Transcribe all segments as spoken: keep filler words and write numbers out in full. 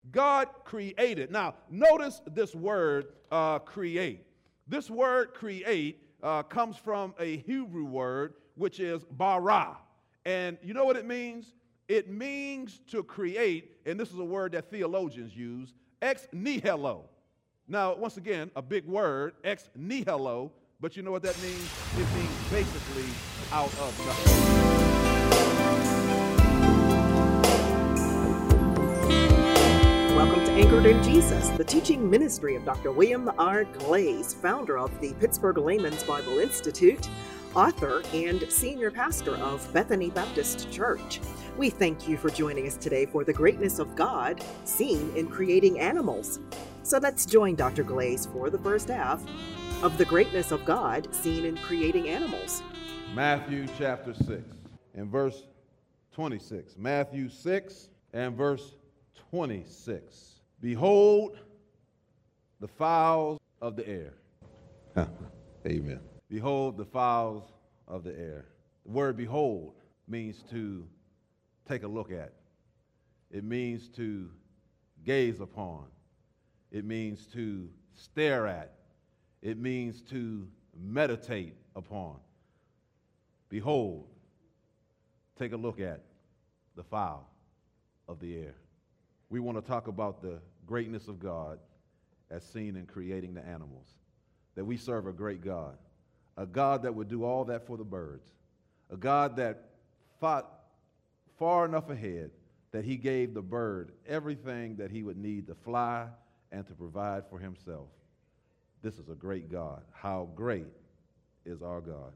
God created. Now, notice this word, uh, create. This word create uh, comes from a Hebrew word, which is bara. And you know what it means? It means to create, and this is a word that theologians use, ex nihilo. Now, once again, a big word, ex nihilo, but you know what that means? It means basically out of nothing. Welcome to Anchored in Jesus, the teaching ministry of Doctor William R. Glaze, founder of the Pittsburgh Layman's Bible Institute, author and senior pastor of Bethany Baptist Church. We thank you for joining us today for the greatness of God seen in creating animals. So let's join Doctor Glaze for the first half of the greatness of God seen in creating animals. Matthew chapter six and verse twenty-six. Matthew six and verse twenty-six. Behold the fowls of the air. Amen. Behold the fowls of the air. The word behold means to take a look at. It means to gaze upon. It means to stare at. It means to meditate upon. Behold, take a look at the fowl of the air. We want to talk about the greatness of God as seen in creating the animals. That we serve a great God. A God that would do all that for the birds. A God that thought far enough ahead that he gave the bird everything that he would need to fly and to provide for himself. This is a great God. How great is our God.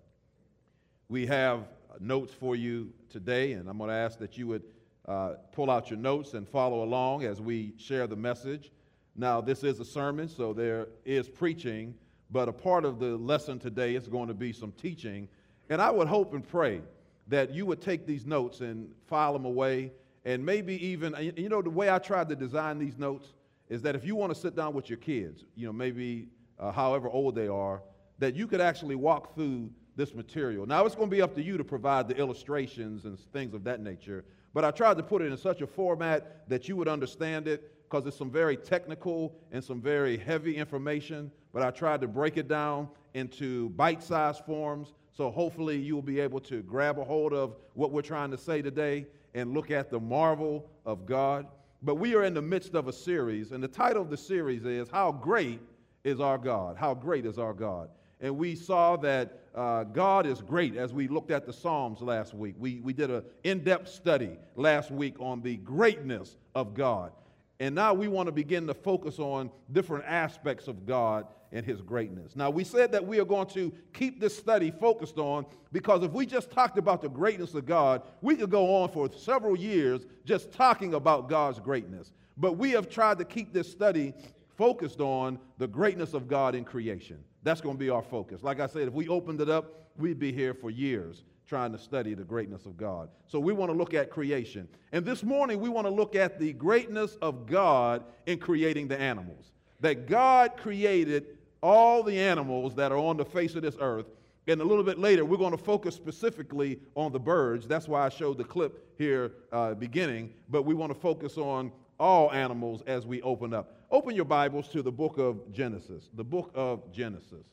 We have notes for you today, and I'm going to ask that you would uh, pull out your notes and follow along as we share the message. Now, this is a sermon, so there is preaching, but a part of the lesson today is going to be some teaching. And I would hope and pray that you would take these notes and file them away, and maybe even, you know, the way I tried to design these notes is that if you want to sit down with your kids, you know, maybe uh, however old they are, that you could actually walk through this material. Now, it's going to be up to you to provide the illustrations and things of that nature, but I tried to put it in such a format that you would understand it, because it's some very technical and some very heavy information, but I tried to break it down into bite-sized forms, so hopefully you will be able to grab a hold of what we're trying to say today and look at the marvel of God. But we are in the midst of a series, and the title of the series is, How Great is Our God? How Great is Our God? And we saw that uh, God is great as we looked at the Psalms last week. We, we did an in-depth study last week on the greatness of God. And now we want to begin to focus on different aspects of God and his greatness. Now, we said that we are going to keep this study focused on, because if we just talked about the greatness of God, we could go on for several years just talking about God's greatness. But we have tried to keep this study focused on the greatness of God in creation. That's going to be our focus. Like I said, if we opened it up, we'd be here for years trying to study the greatness of God. So we want to look at creation. And this morning, we want to look at the greatness of God in creating the animals. That God created all the animals that are on the face of this earth. And a little bit later, we're going to focus specifically on the birds. That's why I showed the clip here uh, beginning. But we want to focus on all animals as we open up. Open your Bibles to the book of Genesis. The book of Genesis.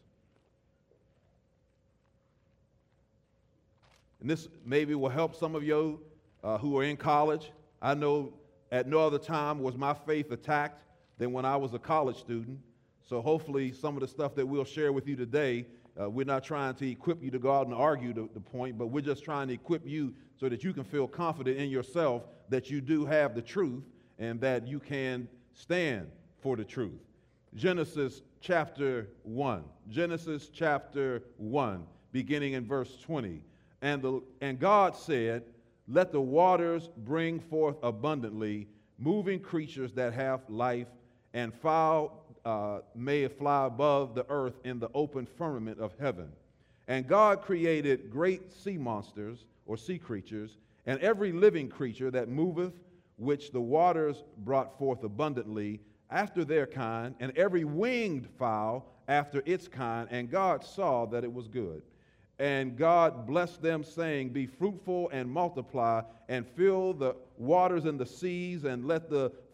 And this maybe will help some of you uh, who are in college. I know at no other time was my faith attacked than when I was a college student. So hopefully some of the stuff that we'll share with you today, uh, we're not trying to equip you to go out and argue the, the point, but we're just trying to equip you so that you can feel confident in yourself that you do have the truth and that you can stand for the truth. Genesis chapter one. Genesis chapter one, beginning in verse twenty. And, the, and God said, let the waters bring forth abundantly moving creatures that have life, and fowl uh, may fly above the earth in the open firmament of heaven. And God created great sea monsters, or sea creatures, and every living creature that moveth, which the waters brought forth abundantly after their kind, and every winged fowl after its kind. And God saw that it was good. And God blessed them, saying, be fruitful and multiply, and fill the waters and the seas, and let the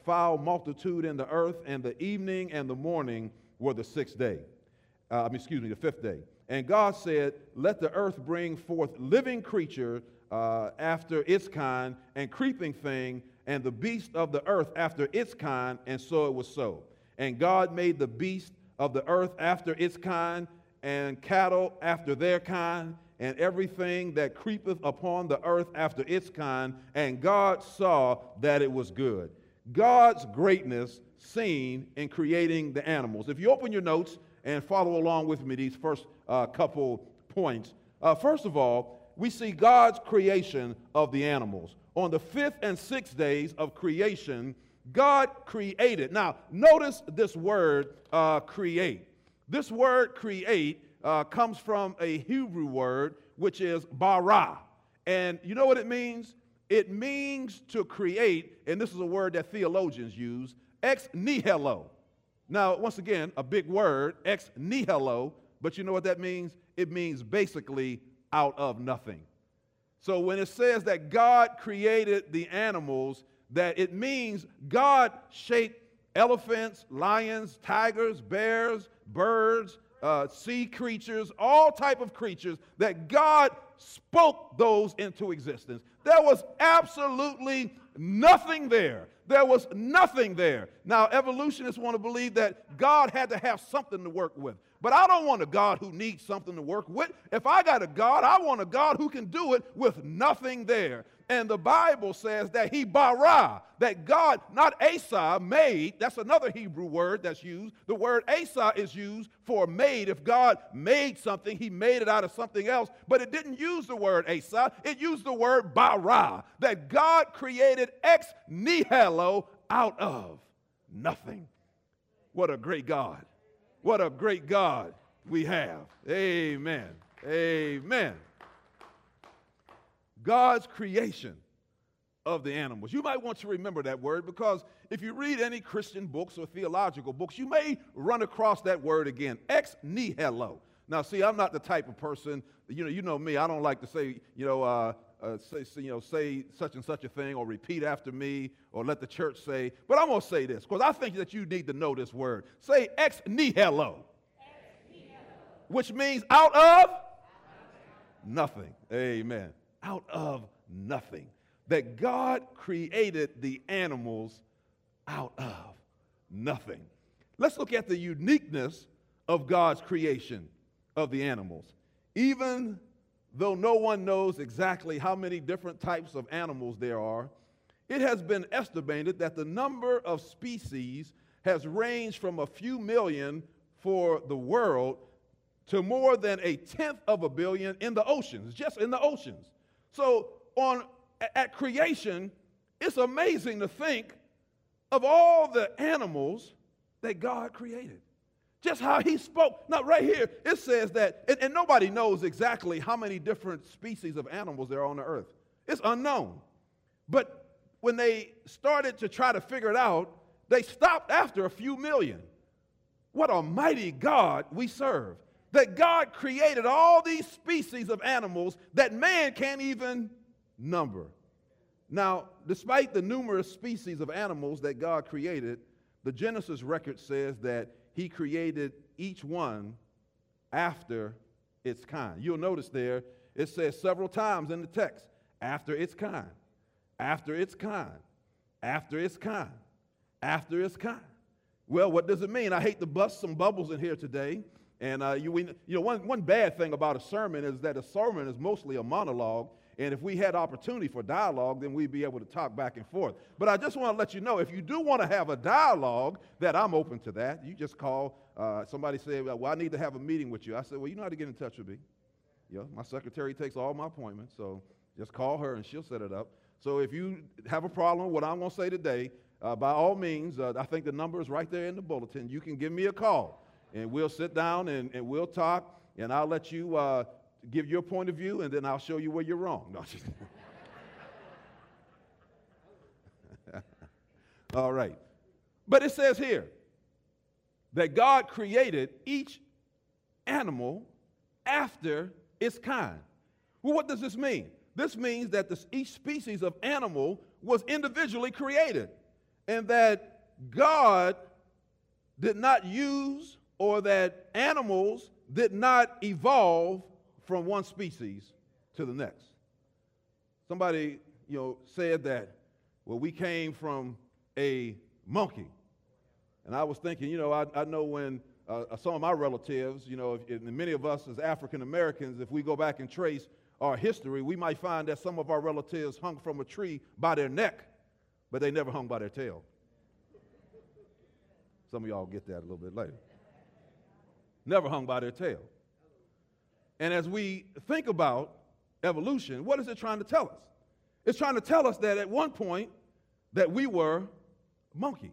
foul multitude in the earth, and the evening and the morning were the sixth day. Uh, I mean, excuse me, the fifth day. And God said, let the earth bring forth living creature uh, after its kind, and creeping thing, and the beast of the earth after its kind, and so it was so. And God made the beast of the earth after its kind, and cattle after their kind, and everything that creepeth upon the earth after its kind, and God saw that it was good. God's greatness seen in creating the animals. If you open your notes and follow along with me these first uh, couple points, uh, first of all, we see God's creation of the animals. On the fifth and sixth days of creation, God created. Now, notice this word, uh, create. This word create uh, comes from a Hebrew word, which is bara. And you know what it means? It means to create, and this is a word that theologians use, ex nihilo. Now, once again, a big word, ex nihilo, but you know what that means? It means basically out of nothing. So when it says that God created the animals, that it means God shaped elephants, lions, tigers, bears, birds, uh, sea creatures, all type of creatures, that God spoke those into existence. There was absolutely nothing there. There was nothing there. Now, evolutionists want to believe that God had to have something to work with. But I don't want a God who needs something to work with. If I got a God, I want a God who can do it with nothing there. And the Bible says that he bara, that God, not Asa, made. That's another Hebrew word that's used. The word Asa is used for made. If God made something, he made it out of something else. But it didn't use the word Asa. It used the word bara, that God created ex nihilo, out of nothing. What a great God. What a great God we have. Amen. Amen. God's creation of the animals. You might want to remember that word, because if you read any Christian books or theological books, you may run across that word again, ex nihilo. Now, see, I'm not the type of person, you know, you know me, I don't like to say, you know, uh, uh, say, you know, say such and such a thing, or repeat after me, or let the church say, but I'm going to say this, because I think that you need to know this word. Say ex nihilo, which means out of nothing. Amen. Out of nothing. That God created the animals out of nothing. Let's look at the uniqueness of God's creation of the animals. Even though no one knows exactly how many different types of animals there are, it has been estimated that the number of species has ranged from a few million for the world to more than a tenth of a billion in the oceans, just in the oceans. So on at creation, it's amazing to think of all the animals that God created. Just how he spoke. Now, right here, it says that, and, and nobody knows exactly how many different species of animals there are on the earth. It's unknown. But when they started to try to figure it out, they stopped after a few million. What a mighty God we serve. That God created all these species of animals that man can't even number. Now, despite the numerous species of animals that God created, the Genesis record says that he created each one after its kind. You'll notice there, it says several times in the text, after its kind, after its kind, after its kind, after its kind. Well, what does it mean? I hate to bust some bubbles in here today. And uh, you, we, you know, one, one bad thing about a sermon is that a sermon is mostly a monologue. And if we had opportunity for dialogue, then we'd be able to talk back and forth. But I just want to let you know, if you do want to have a dialogue, that I'm open to that. You just call. Uh, somebody said, well, I need to have a meeting with you. I said, well, you know how to get in touch with me. You know, my secretary takes all my appointments, so just call her and she'll set it up. So if you have a problem with what I'm going to say today, uh, by all means, uh, I think the number is right there in the bulletin. You can give me a call. And we'll sit down and, and we'll talk, and I'll let you uh, give your point of view, and then I'll show you where you're wrong. No, just all right. But it says here that God created each animal after its kind. Well, what does this mean? This means that this, each species of animal was individually created. and that God did not use, or that animals did not evolve from one species to the next. Somebody, you know, said that, well, we came from a monkey. And I was thinking, you know, I, I know when uh, some of my relatives, you know, if, and many of us as African Americans, if we go back and trace our history, we might find that some of our relatives hung from a tree by their neck, but they never hung by their tail. Some of y'all get that a little bit later. Never hung by their tail. And as we think about evolution, what is it trying to tell us? It's trying to tell us that at one point that we were monkeys.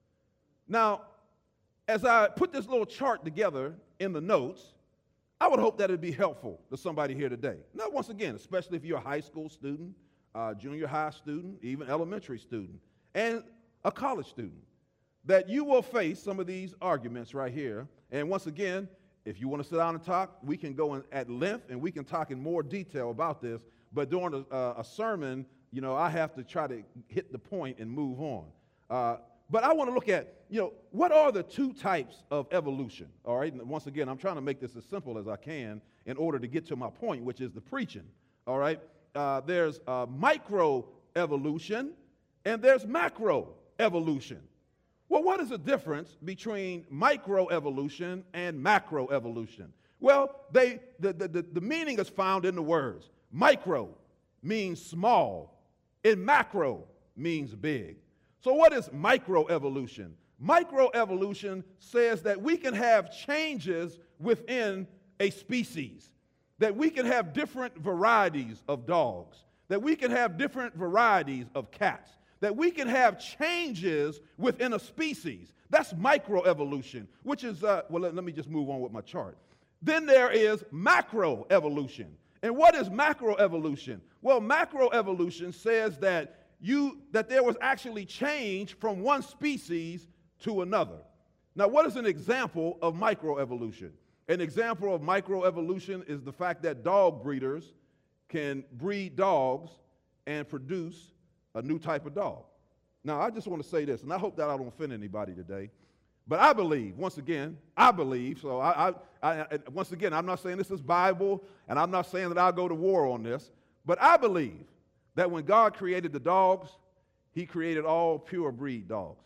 Now, as I put this little chart together in the notes, I would hope that it'd be helpful to somebody here today. Now, once again, especially if you're a high school student, uh, junior high student, even elementary student, and a college student, that you will face some of these arguments right here. And once again, if you want to sit down and talk, we can go in at length and we can talk in more detail about this. But during a, uh, a sermon, you know, I have to try to hit the point and move on. Uh, but I want to look at, you know, what are the two types of evolution? All right. And once again, I'm trying to make this as simple as I can in order to get to my point, which is the preaching. All right. Uh, there's uh, microevolution and there's macroevolution. Well, what is the difference between microevolution and macroevolution? Well, they, the, the, the, the meaning is found in the words. Micro means small, and macro means big. So what is microevolution? Microevolution says that we can have changes within a species, that we can have different varieties of dogs, that we can have different varieties of cats, that we can have changes within a species. That's microevolution, which is, uh, well, let, let me just move on with my chart. Then there is macroevolution. And what is macroevolution? Well, macroevolution says that you that there was actually change from one species to another. Now, what is an example of microevolution? An example of microevolution is the fact that dog breeders can breed dogs and produce a new type of dog. Now, I just want to say this, and I hope that I don't offend anybody today, but I believe, once again, I believe, so I, I, I, once again, I'm not saying this is Bible, and I'm not saying that I'll go to war on this, but I believe that when God created the dogs, he created all pure breed dogs.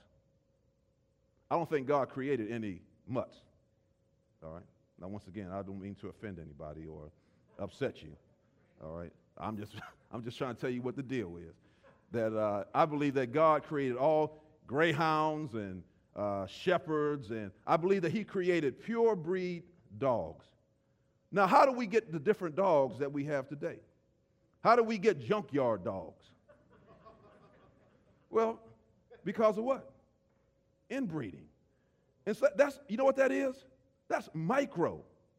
I don't think God created any mutts, all right? Now, once again, I don't mean to offend anybody or upset you, all right? I'm just, I'm just trying to tell you what the deal is. That uh, I believe that God created all greyhounds and uh, shepherds, and I believe that he created pure breed dogs. Now, how do we get the different dogs that we have today? How do we get junkyard dogs? Well, because of what? Inbreeding. And so that's, you know what that is? That's microevolution.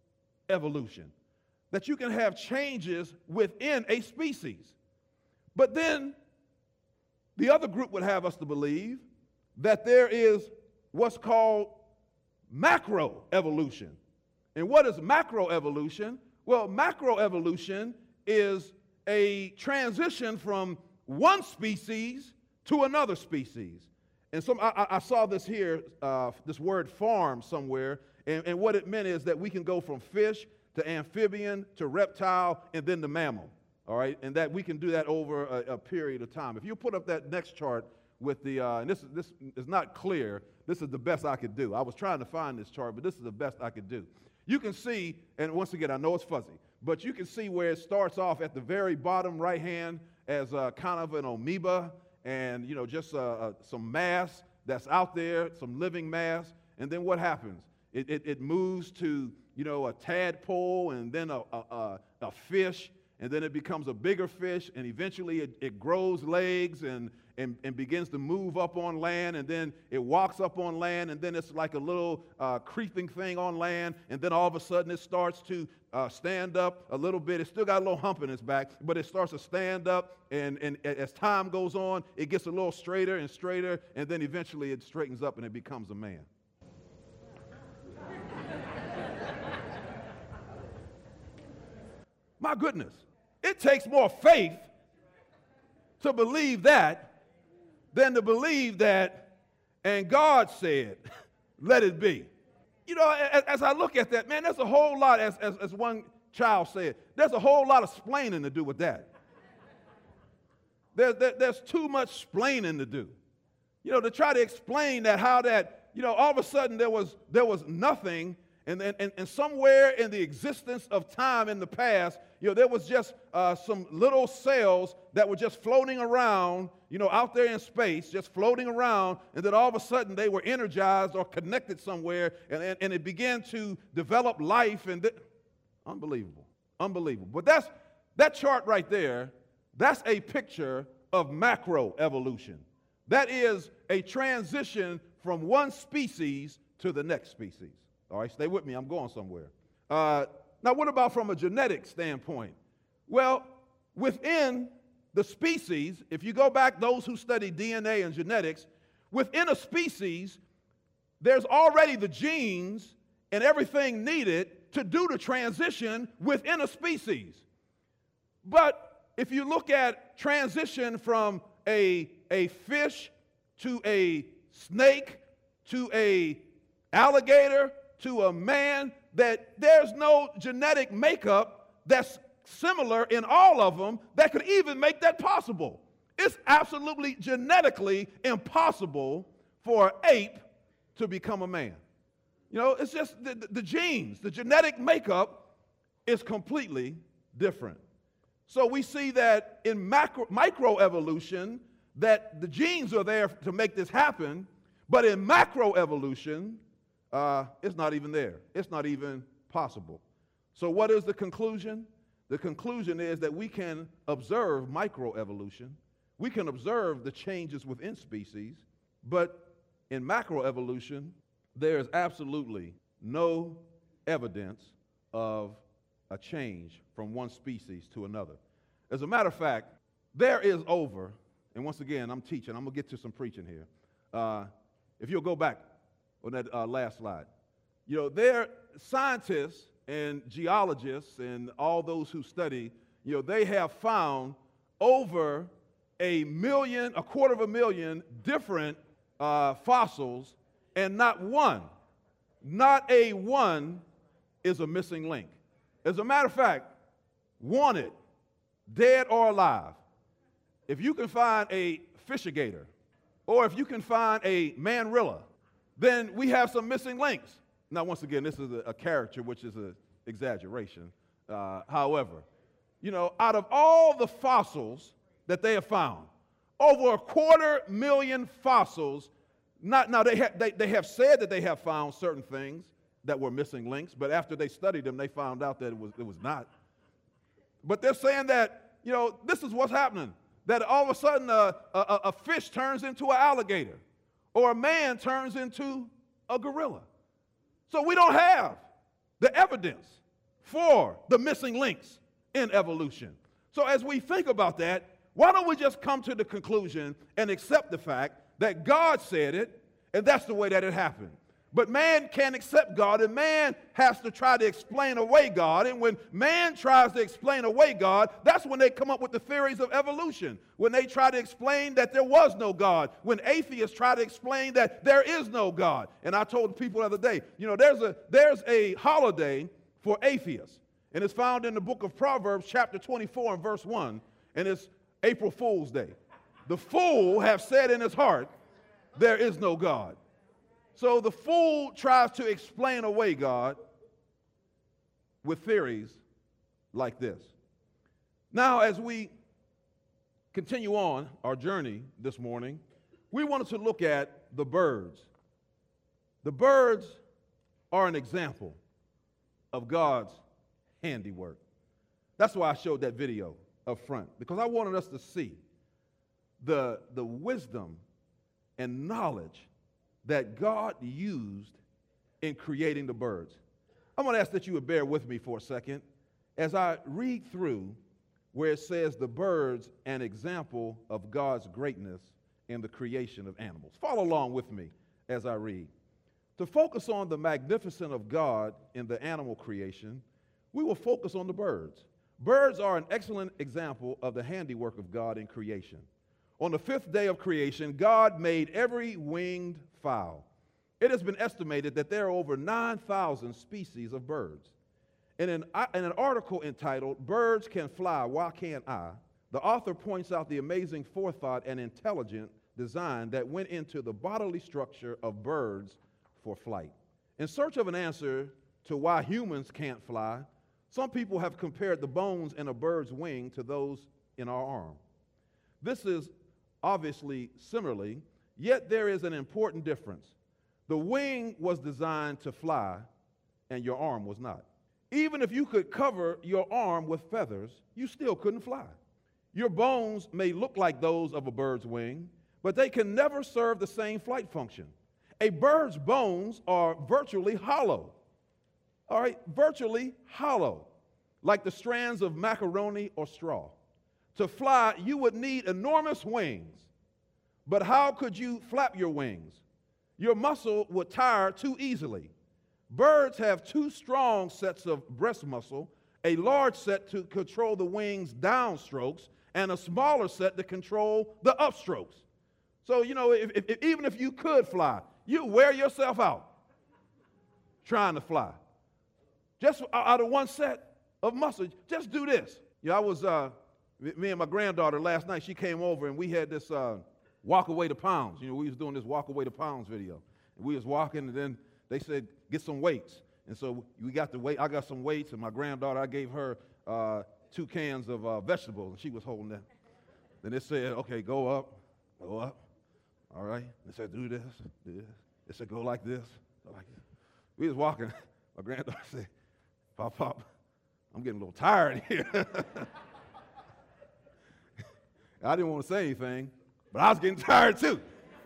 That you can have changes within a species. But then the other group would have us to believe that there is what's called macroevolution. And what is macroevolution? Well, macroevolution is a transition from one species to another species. And some, I, I saw this here, uh, this word farm somewhere, and, and what it meant is that we can go from fish to amphibian to reptile and then to mammal. All right, and that we can do that over a, a period of time. If you put up that next chart with the, uh, and this, this is not clear, this is the best I could do. I was trying to find this chart, but this is the best I could do. You can see, and once again, I know it's fuzzy, but you can see where it starts off at the very bottom right hand as a, kind of an amoeba and, you know, just uh, uh, some mass that's out there, some living mass, and then what happens? It, it, it moves to, you know, a tadpole and then a, a, a, a fish, and then it becomes a bigger fish, and eventually it, it grows legs and, and, and begins to move up on land, and then it walks up on land, and then it's like a little uh, creeping thing on land, and then all of a sudden it starts to uh, stand up a little bit. It's still got a little hump in its back, but it starts to stand up, and, and as time goes on, it gets a little straighter and straighter, and then eventually it straightens up and it becomes a man. My goodness, it takes more faith to believe that than to believe that, and God said, let it be. You know, as, as I look at that, man, there's a whole lot, as, as, as one child said, there's a whole lot of splaining to do with that. There, there, there's too much splaining to do. You know, to try to explain that, how that, you know, all of a sudden there was, there was nothing, and, and, and somewhere in the existence of time in the past, you know, there was just uh, some little cells that were just floating around, you know, out there in space, just floating around, and then all of a sudden they were energized or connected somewhere, and, and, and it began to develop life, and th- unbelievable, unbelievable. But that's, that chart right there, that's a picture of macroevolution. That is a transition from one species to the next species. All right, stay with me. I'm going somewhere. Uh, now, what about from a genetic standpoint? Well, within the species, if you go back, those who study D N A and genetics, within a species, there's already the genes and everything needed to do the transition within a species. But if you look at transition from a, a fish to a snake to a alligator to a man, that there's no genetic makeup that's similar in all of them that could even make that possible. It's absolutely genetically impossible for an ape to become a man. You know, it's just the, the, the genes, the genetic makeup is completely different. So we see that in macro, microevolution, that the genes are there to make this happen, but in macroevolution, uh, it's not even there. It's not even possible. So what is the conclusion? The conclusion is that we can observe microevolution. We can observe the changes within species, but in macroevolution, there is absolutely no evidence of a change from one species to another. As a matter of fact, there is over, and once again, I'm teaching. I'm going to get to some preaching here. Uh, if you'll go back on that uh, last slide. You know, there scientists and geologists and all those who study, you know, they have found over a million, a quarter of a million different uh, fossils, and not one, not a one is a missing link. As a matter of fact, wanted, dead or alive, if you can find a fishigator, or if you can find a manrilla, then we have some missing links. Now, once again, this is a, a character, which is an exaggeration. Uh, however, you know, out of all the fossils that they have found, over a quarter million fossils, not, now they, ha- they, they have said that they have found certain things that were missing links, but after they studied them, they found out that it was, it was not. But they're saying that, you know, this is what's happening, that all of a sudden a, a, a fish turns into an alligator, or a man turns into a gorilla. So we don't have the evidence for the missing links in evolution. So as we think about that, why don't we just come to the conclusion and accept the fact that God said it, and that's the way that it happened. But man can't accept God, and man has to try to explain away God. And when man tries to explain away God, that's when they come up with the theories of evolution. When they try to explain that there was no God. When atheists try to explain that there is no God. And I told people the other day, you know, there's a, there's a holiday for atheists. And it's found in the book of Proverbs, chapter twenty-four and verse one. And it's April Fool's Day. The fool have said in his heart, there is no God. So the fool tries to explain away God with theories like this. Now, as we continue on our journey this morning, we wanted to look at the birds. The birds are an example of God's handiwork. That's why I showed that video up front, because I wanted us to see the, the wisdom and knowledge that God used in creating the birds. I'm going to ask that you would bear with me for a second as I read through where it says the birds, an example of God's greatness in the creation of animals. Follow along with me as I read. To focus on the magnificence of God in the animal creation, we will focus on the birds. Birds are an excellent example of the handiwork of God in creation. On the fifth day of creation, God made every winged fowl. It has been estimated that there are over nine thousand species of birds. In an, in an article entitled, "Birds Can Fly, Why Can't I?" the author points out the amazing forethought and intelligent design that went into the bodily structure of birds for flight. In search of an answer to why humans can't fly, some people have compared the bones in a bird's wing to those in our arm. This is obviously similarly, yet there is an important difference. The wing was designed to fly, and your arm was not. Even if you could cover your arm with feathers, you still couldn't fly. Your bones may look like those of a bird's wing, but they can never serve the same flight function. A bird's bones are virtually hollow. All right, virtually hollow, like the strands of macaroni or straw. To fly, you would need enormous wings. But how could you flap your wings? Your muscle would tire too easily. Birds have two strong sets of breast muscle, a large set to control the wings' downstrokes, and a smaller set to control the upstrokes. So, you know, if, if, even if you could fly, you wear yourself out trying to fly. Just out of one set of muscle, just do this. You know, I was, uh, me and my granddaughter last night, she came over and we had this uh, walk away to pounds. You know, we was doing this walk away to pounds video. And we was walking and then they said, get some weights. And so we got the weight, I got some weights, and my granddaughter, I gave her uh, two cans of uh, vegetables, and she was holding them. Then it said, okay, go up, go up. All right. It said, do this, do this. It said, go like this, go like this. We was walking. My granddaughter said, Pop, Pop, I'm getting a little tired here. I didn't want to say anything, but I was getting tired too.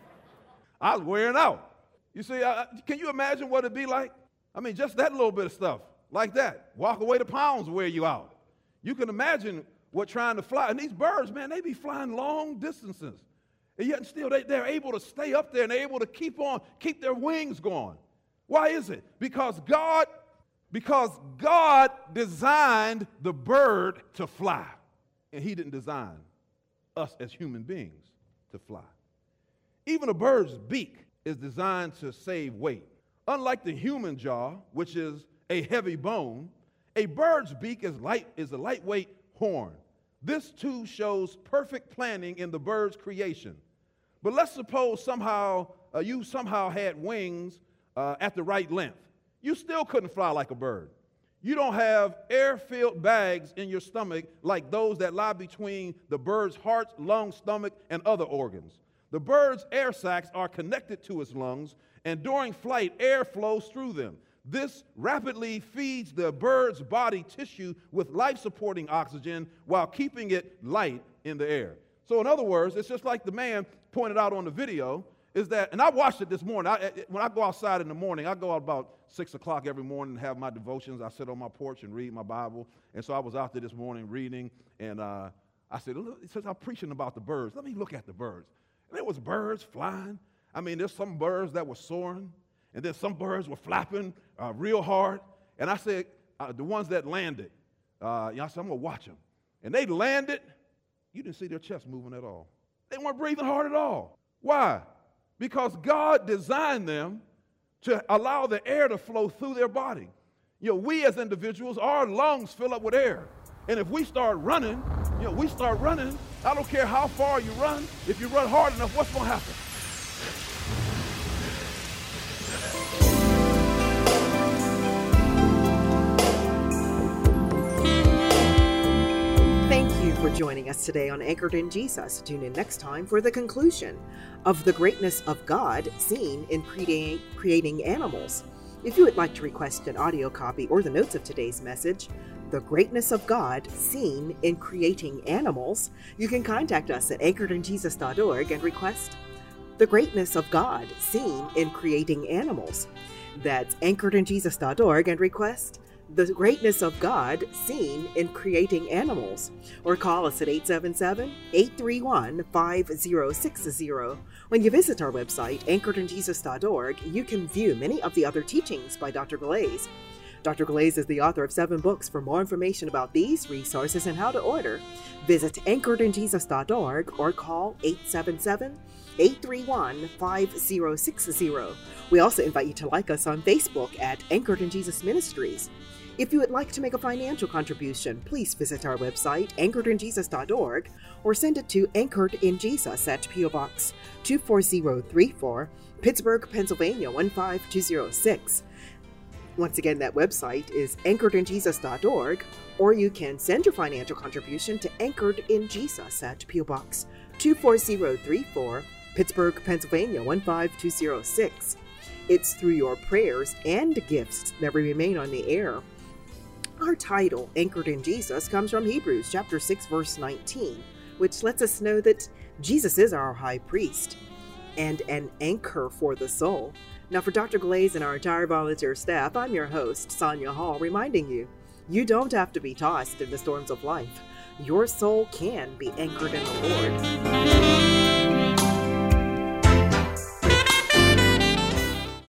I was wearing out. You see, uh, can you imagine what it'd be like? I mean, just that little bit of stuff, like that. Walk away to pounds wear you out. You can imagine what trying to fly. And these birds, man, they be flying long distances. And yet still they, they're able to stay up there and they're able to keep on, keep their wings going. Why is it? Because God, because God designed the bird to fly. And he didn't design us as human beings to fly. Even a bird's beak is designed to save weight. Unlike the human jaw, which is a heavy bone, a bird's beak is light is a lightweight horn. This too shows perfect planning in the bird's creation. But let's suppose somehow uh, you somehow had wings uh, at the right length. You still couldn't fly like a bird. You don't have air-filled bags in your stomach like those that lie between the bird's heart, lungs, stomach, and other organs. The bird's air sacs are connected to its lungs, and during flight, air flows through them. This rapidly feeds the bird's body tissue with life-supporting oxygen while keeping it light in the air. So in other words, it's just like the man pointed out on the video, is that, and I watched it this morning. I, when I go outside in the morning, I go out about six o'clock every morning and have my devotions. I sit on my porch and read my Bible. And so I was out there this morning reading, and uh, I said, since I'm preaching about the birds, let me look at the birds. And there was birds flying. I mean, there's some birds that were soaring, and then some birds were flapping uh, real hard. And I said, uh, the ones that landed, uh, you know, I said, I'm going to watch them. And they landed. You didn't see their chest moving at all. They weren't breathing hard at all. Why? Because God designed them to allow the air to flow through their body. You know, we as individuals, our lungs fill up with air. And if we start running, you know, we start running, I don't care how far you run, if you run hard enough, what's going to happen? Thank you for joining us today on Anchored in Jesus. Tune in next time for the conclusion of the greatness of God seen in creating, creating animals. If you would like to request an audio copy or the notes of today's message, The Greatness of God Seen in Creating Animals, you can contact us at anchored in jesus dot org and request The Greatness of God Seen in Creating Animals. That's anchored in jesus dot org and request The Greatness of God Seen in Creating Animals, or call us at eight seven seven, eight three one, five zero six zero. When you visit our website, anchored in jesus dot org, you can view many of the other teachings by Doctor Glaze. Doctor Glaze is the author of seven books. For more information about these resources and how to order, visit anchored in jesus dot org or call eight seven seven, eight three one, five zero six zero. We also invite you to like us on Facebook at Anchored in Jesus Ministries. If you would like to make a financial contribution, please visit our website, anchored in jesus dot org, or send it to Anchored in Jesus at P O Box two four zero three four, Pittsburgh, Pennsylvania one five two zero six. Once again, that website is anchored in jesus dot org, or you can send your financial contribution to Anchored in Jesus at P O Box two four zero three four, Pittsburgh, Pennsylvania one five two zero six. It's through your prayers and gifts that we remain on the air. Our title, Anchored in Jesus, comes from Hebrews chapter six, verse nineteen, which lets us know that Jesus is our high priest and an anchor for the soul. Now, for Doctor Glaze and our entire volunteer staff, I'm your host, Sonia Hall, reminding you, you don't have to be tossed in the storms of life. Your soul can be anchored in the Lord.